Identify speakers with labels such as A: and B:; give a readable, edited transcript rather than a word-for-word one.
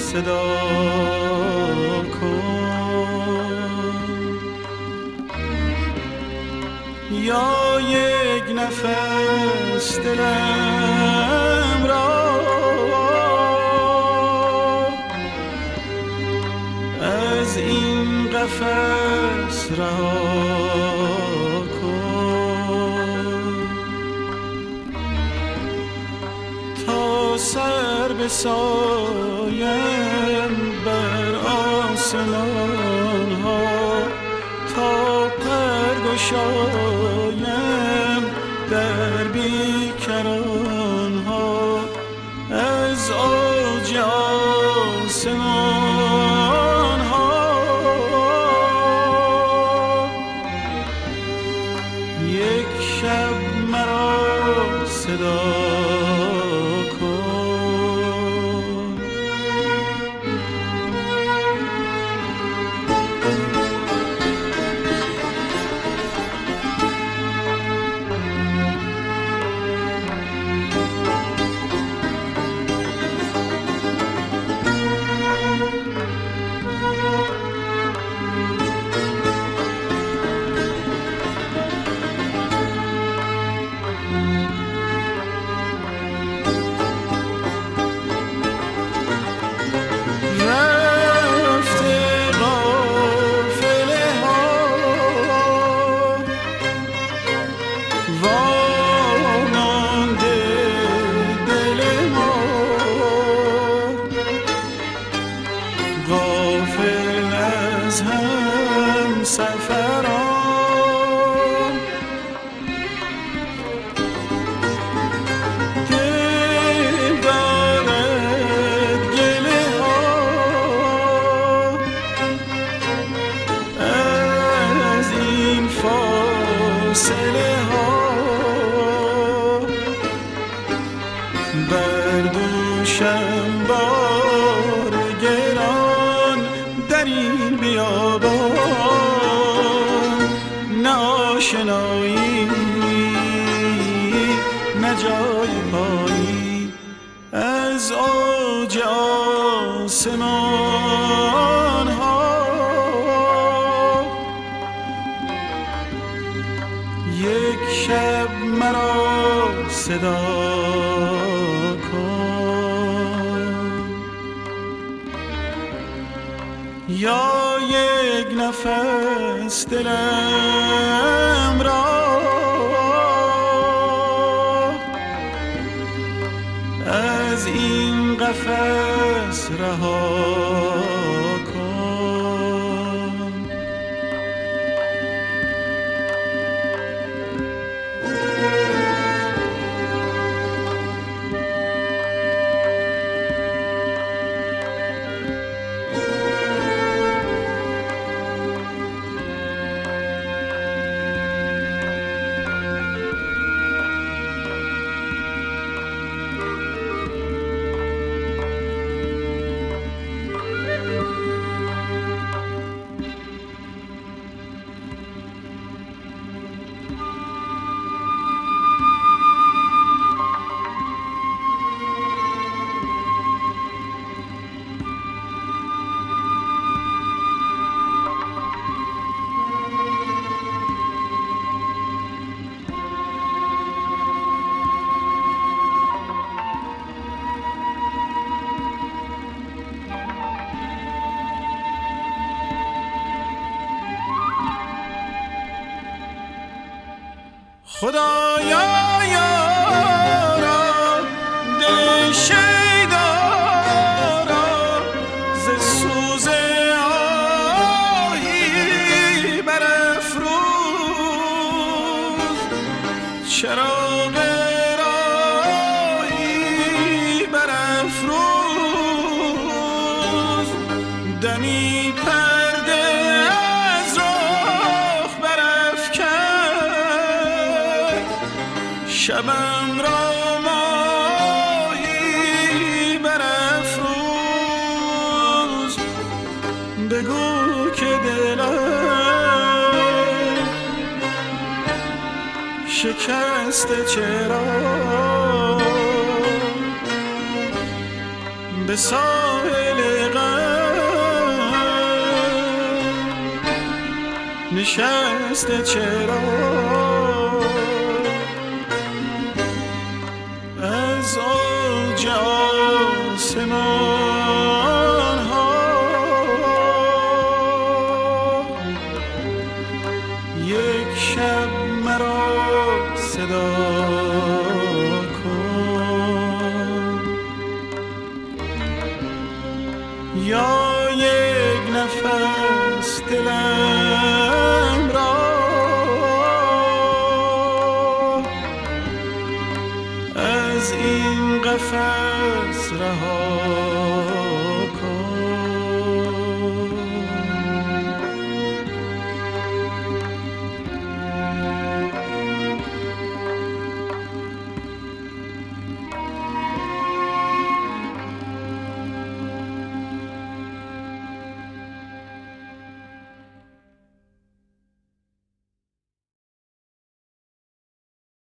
A: صدا کن، یا یک نفس دلم را از این قفس رها کن، تا سر بسایم بر آسمان ها، تا پر گشایم در بیکران ها، از اوج آسمان ها یک شب مرا صدا آسمان ها یک شب مرا صدا کن، یا یک نفس دلم را از این قفس رها کن. خدایا یارا دل شیدارا ز سوز آهی برافروز، چراغ راهی برافروز، دمی پرده از رخ برافکن، شبم را ماهی برافروز. بگو که دلم شکسته چرا، به ساحل غم نشسته چرا از اوج آسمان ها یک شب مرا صدا کن یا یک نفس دلم را از این قفس رها